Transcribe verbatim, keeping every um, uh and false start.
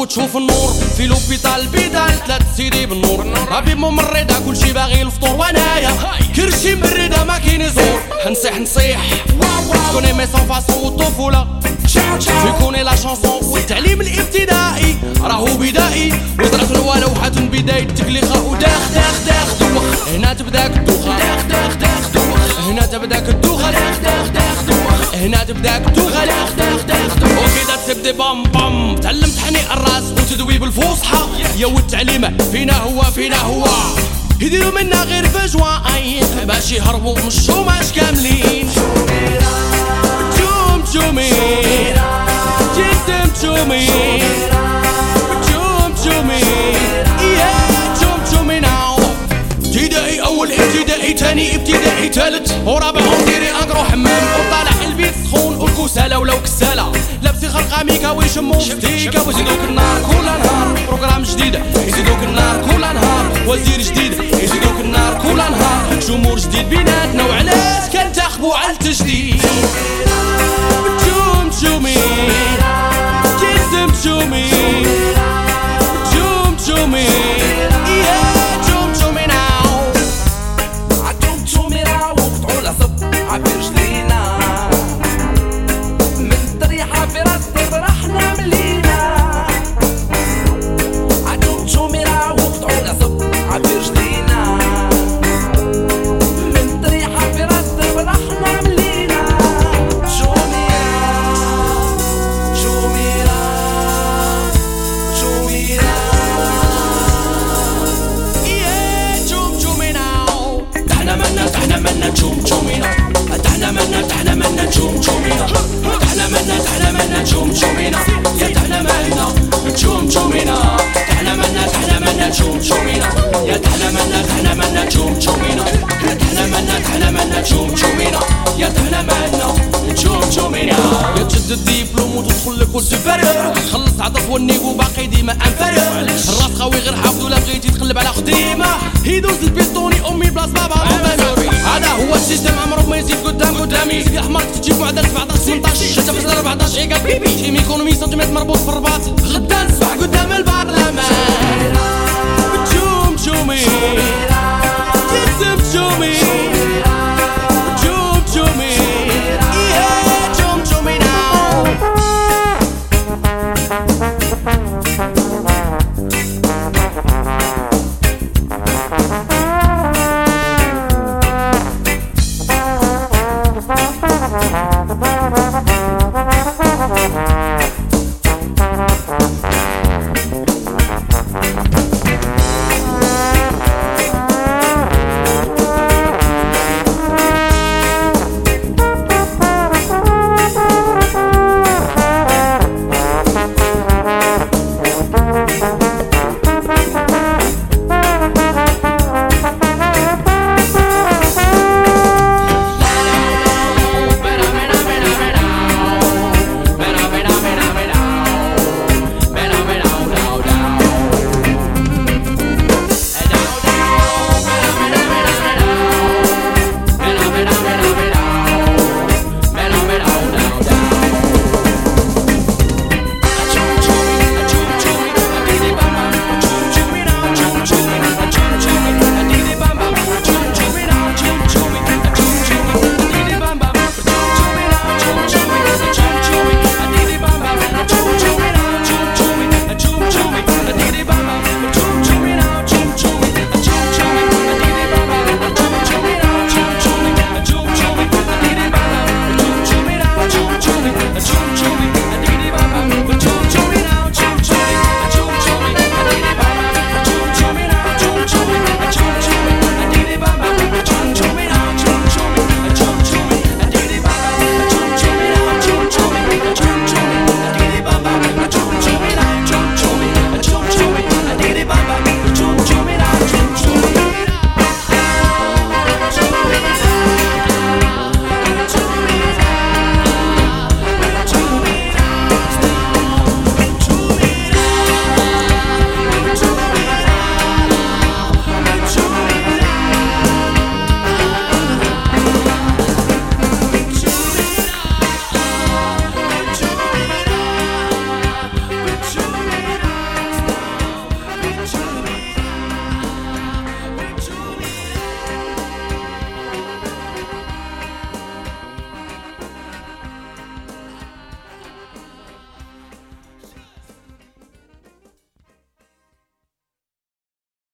وتشوف النور في لوبيتال البيدال ثلاث سيدي بالنور ربي ممرضة كلشي باغي الفطور وانايا كرشي مريدة ما كاين يزور حنصيح نصيح كوني ميسون فاسون والطفولة يكوني لا شانسون والتعليم الابتدائي راهو بدائي وزرعت الوالوحة بداية تكليخة وداخ داخ داخ دوخ هنا تبداك الدوخة داخ داخ داخ دوخ هنا تبداك الدوخة داخ داخ داخ دوخ هنا تبداك الدوخة داخ داخ داخ دوخ وكذا تبدي بام بام تعلمت حنيء الراس وتدوي بالفصحى يا والتعليم فينا هو فينا هو يديروا منا غير فجواين باش يهربوا من الشوماج كاملين جوم جومين جسم جومين جوم جومين يا جوم جومين ابتدائي اول ابتدائي تاني ابتدائي تالت ورابع وديري اقرو حمام وطالع البيت سخون والكسالة ولو كسالة لابسي خلقة ميكا ويشمو ستيكا ويزيدوك النار كل نهار بروغرام جديد يزيدوك النار كل نهار وزير جديد يزيدوك النار كل نهار جمهور جديد بيناتنا وعلاش كنتخبوا على التجديد جوم جومين جسم جومين جوم جومين يا جوم جومين عجوم جومين وقطعوا العصب عبير جلينا من طريحة في راس فرحنا ملينا عجوم جومين وقطعوا العصب عبير جلينا من طريحة في راس فرحنا ملينا جوميرا جوميرا جوميرا يا جوم جومين تحنا منا تحنا منا جوم جومين تحنا منا تحنا منا جوم جومين تحنا منا تحنا منا جوم جومين يا تحنا منا جوم جومين تحنا منا تحنا منا جوم جومين يا تحنا منا تحنا منا جوم جومين تحنا منا تحنا منا جوم جومين يا تحنا منا جوم جومين يا تجدد الدبلوم وتدخل لكل سوبيريور تخلص عطف والنيغو باقي ديما انفيريور الراس قوي غير حافظ ولا بغيتي تقلب على خديمه يدوز البيطوني امي بلاص بابا هذا هو السيستم عمرو ما يزيد قدام قدامي سيدي حمر تجيب معدل سبعطاش ثمنطاش شتا في أربعطاش عقال بيبي تيم ايكونومي سنتيمتر مربوط في الرباط غدا نصبح قدام البرلمان جوم جومين